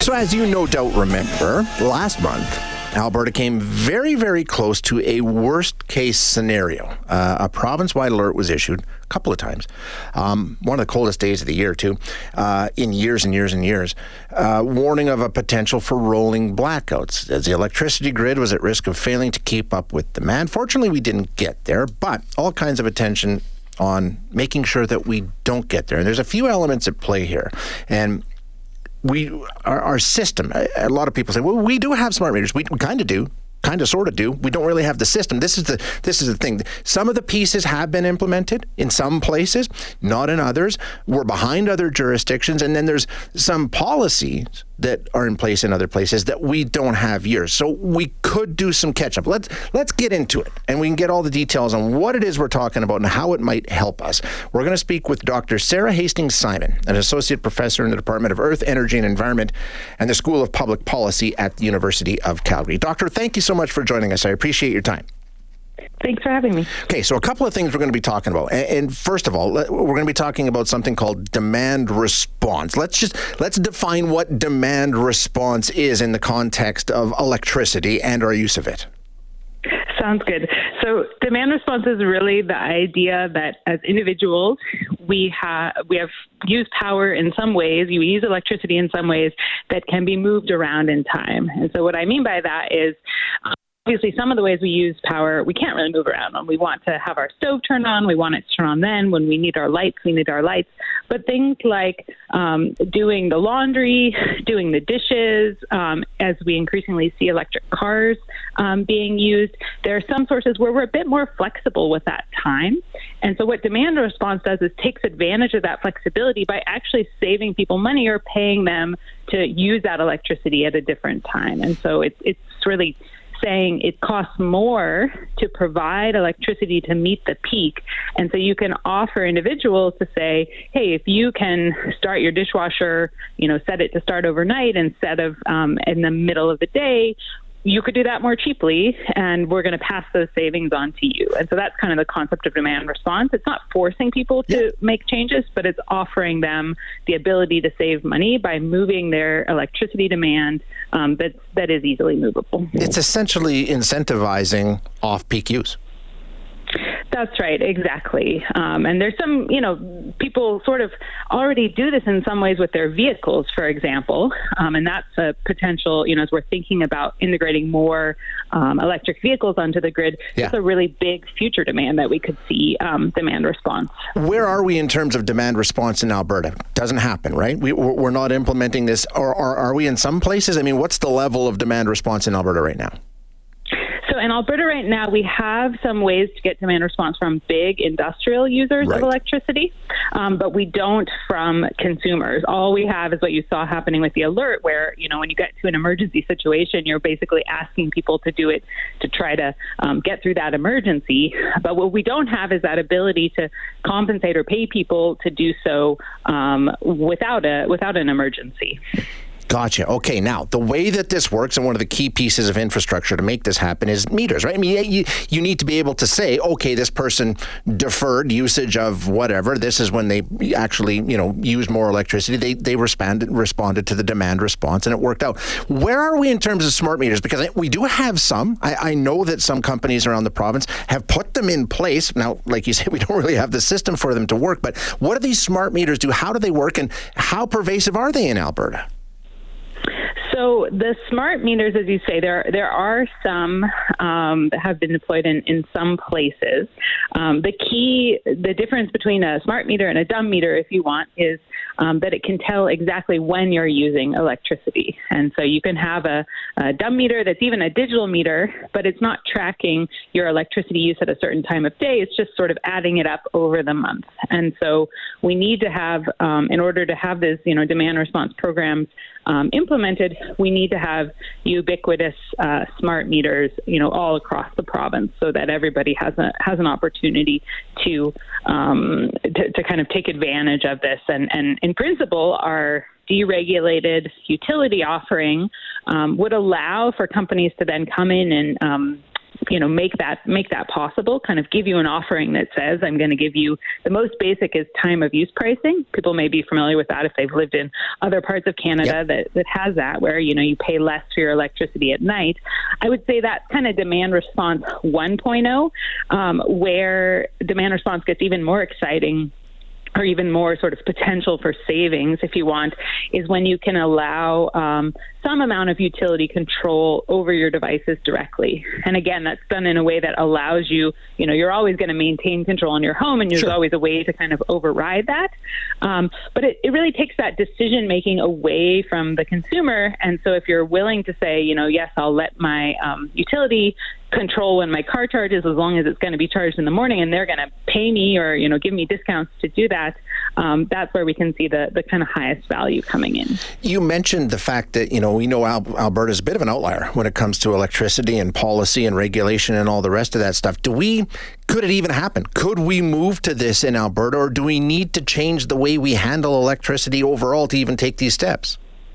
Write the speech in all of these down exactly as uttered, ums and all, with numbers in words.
So as you no doubt remember, last month, Alberta came very, very close to a worst-case scenario. Uh, a province-wide alert was issued a couple of times. Um, one of the coldest days of the year, too, uh, in years and years and years. Uh, warning of a potential for rolling blackouts, as the electricity grid was at risk of failing to keep up with demand. Fortunately, we didn't get there, but all kinds of attention on making sure that we don't get there. And there's a few elements at play here. And we, our, our system, a, a lot of people say, well, we do have smart meters. We, we kind of do. Kind of, sort of do. We don't really have the system. This is the this is the thing. Some of the pieces have been implemented in some places, not in others. We're behind other jurisdictions, and then there's some policies that are in place in other places that we don't have here. So we could do some catch up. Let's let's get into it, and we can get all the details on what it is we're talking about and how it might help us. We're going to speak with Doctor Sarah Hastings-Simon, an associate professor in the Department of Earth, Energy and Environment and the School of Public Policy at the University of Calgary. Doctor, thank you so much for joining us. I appreciate your time. Thanks for having me. Okay, so a couple of things we're going to be talking about. And, and first of all, we're going to be talking about something called demand response. Let's just let's define what demand response is in the context of electricity and our use of it. Sounds good. So demand response is really the idea that as individuals, we have we have used power in some ways, you use electricity in some ways that can be moved around in time. And so what I mean by that is, um, obviously, some of the ways we use power, we can't really move around. When we want to have our stove turned on, we want it to turn on then. When we need our lights, we need our lights. But things like um, doing the laundry, doing the dishes, um, as we increasingly see electric cars um, being used, there are some sources where we're a bit more flexible with that time. And so what demand response does is takes advantage of that flexibility by actually saving people money or paying them to use that electricity at a different time. And so it's it's really saying it costs more to provide electricity to meet the peak. And so you can offer individuals to say, hey, if you can start your dishwasher, you know, set it to start overnight instead of um, in the middle of the day, you could do that more cheaply, and we're going to pass those savings on to you. And so that's kind of the concept of demand response. It's not forcing people to yeah. make changes, but it's offering them the ability to save money by moving their electricity demand um, that that is easily movable. It's essentially incentivizing off-peak use. That's right, exactly. Um, and there's some, you know, people sort of already do this in some ways with their vehicles, for example. Um, and that's a potential, you know, as we're thinking about integrating more um, electric vehicles onto the grid, yeah. it's a really big future demand that we could see um, demand response. Where are we in terms of demand response in Alberta? Doesn't happen, right? We, we're not implementing this. Or, or are we in some places? I mean, what's the level of demand response in Alberta right now? So in Alberta right now, we have some ways to get demand response from big industrial users right. of electricity, um, but we don't from consumers. All we have is what you saw happening with the alert, where, you know, when you get to an emergency situation, you're basically asking people to do it to try to um, get through that emergency. But what we don't have is that ability to compensate or pay people to do so um, without a without an emergency. Gotcha. Okay, now, the way that this works, and one of the key pieces of infrastructure to make this happen is meters, right? I mean, you, you need to be able to say, okay, this person deferred usage of whatever. This is when they actually, you know, use more electricity. They they responded, responded to the demand response, and it worked out. Where are we in terms of smart meters? Because we do have some. I, I know that some companies around the province have put them in place. Now, like you said, we don't really have the system for them to work, but what do these smart meters do? How do they work, and how pervasive are they in Alberta? So the smart meters, as you say, there there are some um, that have been deployed in, in some places. Um, the key, the difference between a smart meter and a dumb meter, if you want, is um, that it can tell exactly when you're using electricity. And so you can have a, a dumb meter that's even a digital meter, but it's not tracking your electricity use at a certain time of day. It's just sort of adding it up over the month. And so we need to have, um, in order to have this, you know, demand response programs um, implemented, we need to have ubiquitous uh, smart meters, you know, all across the province, so that everybody has a has an opportunity to um, to, to kind of take advantage of this. And, and in principle, our deregulated utility offering um, would allow for companies to then come in and um, you know, make that make that possible, kind of give you an offering that says, I'm going to give you the most basic is time of use pricing. People may be familiar with that if they've lived in other parts of Canada yep. that, that has that, where, you know, you pay less for your electricity at night. I would say that's kind of demand response one point oh, um, where demand response gets even more exciting, or even more sort of potential for savings, if you want, is when you can allow um, some amount of utility control over your devices directly. And again, that's done in a way that allows you, you know, you're always going to maintain control in your home, and there's sure. always a way to kind of override that. Um, but it, it really takes that decision making away from the consumer. And so if you're willing to say, you know, yes, I'll let my um, utility control when my car charges, as long as it's going to be charged in the morning, and they're going to pay me or, you know, give me discounts to do that, um, that's where we can see the, the kind of highest value coming in. You mentioned the fact that, you know, we know Al- Alberta is a bit of an outlier when it comes to electricity and policy and regulation and all the rest of that stuff. Do we, could it even happen? Could we move to this in Alberta, or do we need to change the way we handle electricity overall to even take these steps?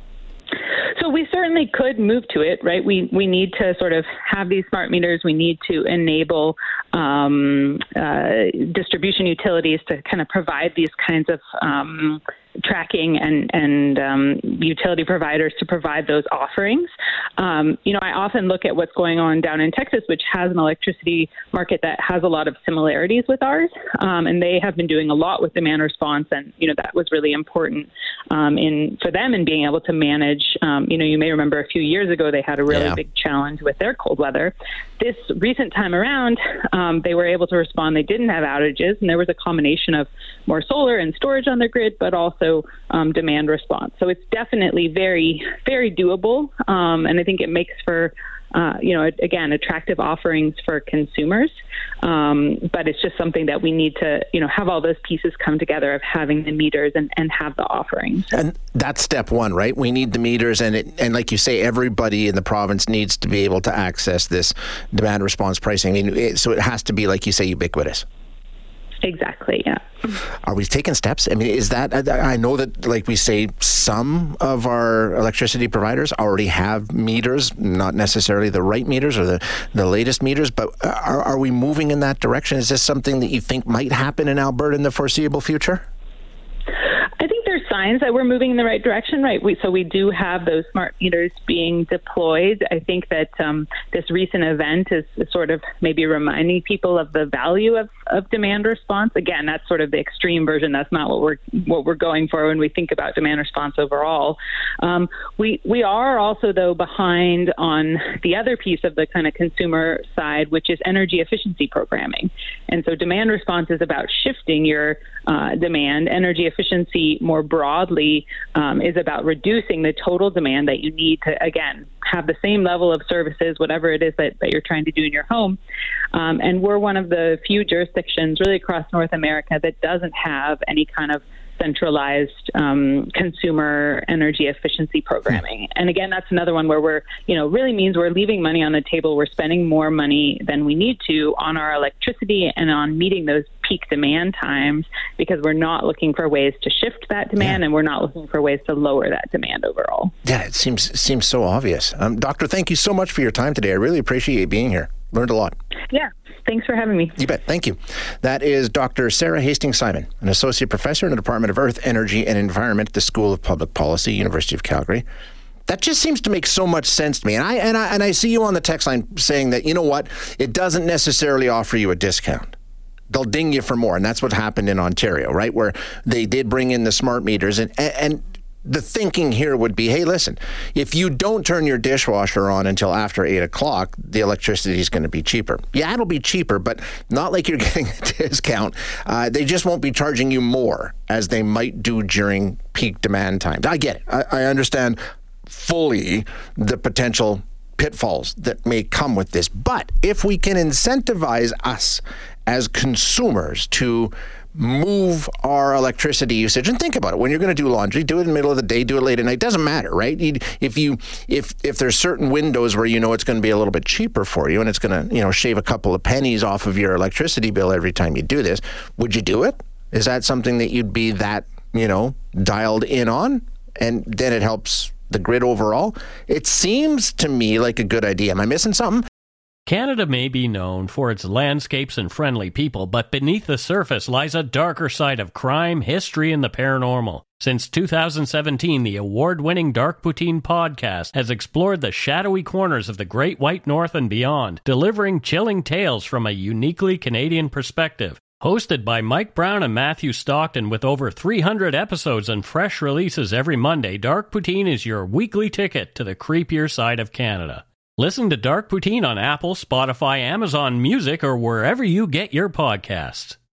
So we certainly could move to it, right? We we need to sort of have these smart meters. We need to enable um, uh, distribution utilities to kind of provide these kinds of um, tracking and, and um, utility providers to provide those offerings. Um, you know, I often look at what's going on down in Texas, which has an electricity market that has a lot of similarities with ours. Um, and they have been doing a lot with demand response. And, you know, that was really important um, in for them in being able to manage. Um, you know, you may remember a few years ago, they had a really yeah. big challenge with their cold weather. This recent time around, um, they were able to respond. They didn't have outages, and there was a combination of more solar and storage on their grid, but also Um, demand response. So it's definitely very, very doable. Um, and I think it makes for, uh, you know, again, attractive offerings for consumers. Um, but it's just something that we need to, you know, have all those pieces come together of having the meters and, and have the offerings. And that's step one, right? We need the meters. And, it, and like you say, everybody in the province needs to be able to access this demand response pricing. I mean, it, so it has to be, like you say, ubiquitous. Exactly, yeah. Are we taking steps? I mean, is that, I know that, like we say, some of our electricity providers already have meters, not necessarily the right meters or the, the latest meters, but are, are we moving in that direction? Is this something that you think might happen in Alberta in the foreseeable future? I think there's signs that we're moving in the right direction, right? We, so we do have those smart meters being deployed. I think that um, this recent event is, is sort of maybe reminding people of the value of, of demand response. Again, that's sort of the extreme version. That's not what we're what we're going for when we think about demand response overall. Um, we we are also, though, behind on the other piece of the kind of consumer side, which is energy efficiency programming. And so demand response is about shifting your uh, demand. Energy efficiency more broadly um, is about reducing the total demand that you need to, again, have the same level of services, whatever it is that, that you're trying to do in your home. Um, and we're one of the few jurisdictions really across North America that doesn't have any kind of centralized um, consumer energy efficiency programming. And again, that's another one where we're, you know, really means we're leaving money on the table. We're spending more money than we need to on our electricity and on meeting those peak demand times, because we're not looking for ways to shift that demand yeah. and we're not looking for ways to lower that demand overall. Yeah, it seems it seems so obvious. Um, Doctor, thank you so much for your time today. I really appreciate you being here. Learned a lot. Yeah. Thanks for having me. You bet. Thank you. That is Doctor Sarah Hastings-Simon, an associate professor in the Department of Earth, Energy and Environment at the School of Public Policy, University of Calgary. That just seems to make so much sense to me. And I and I and I see you on the text line saying that, you know what, it doesn't necessarily offer you a discount. They'll ding you for more. And that's what happened in Ontario, right? Where they did bring in the smart meters. And, and, and the thinking here would be, hey, listen, if you don't turn your dishwasher on until after eight o'clock, the electricity is going to be cheaper. Yeah, it'll be cheaper, but not like you're getting a discount. Uh, they just won't be charging you more as they might do during peak demand times. I get it. I, I understand fully the potential pitfalls that may come with this. But if we can incentivize us as consumers to move our electricity usage, and think about it, when you're going to do laundry, do it in the middle of the day, do it late at night, doesn't matter, right? You, if you if if there's certain windows where you know it's going to be a little bit cheaper for you and it's going to, you know, shave a couple of pennies off of your electricity bill every time you do this, would you do it? Is that something that you'd be that, you know, dialed in on? And then it helps the grid overall? It seems to me like a good idea. Am I missing something? Canada may be known for its landscapes and friendly people, but beneath the surface lies a darker side of crime, history, and the paranormal. Since two thousand seventeen, the award-winning Dark Poutine podcast has explored the shadowy corners of the Great White North and beyond, delivering chilling tales from a uniquely Canadian perspective. Hosted by Mike Brown and Matthew Stockton with over three hundred episodes and fresh releases every Monday, Dark Poutine is your weekly ticket to the creepier side of Canada. Listen to Dark Poutine on Apple, Spotify, Amazon Music, or wherever you get your podcasts.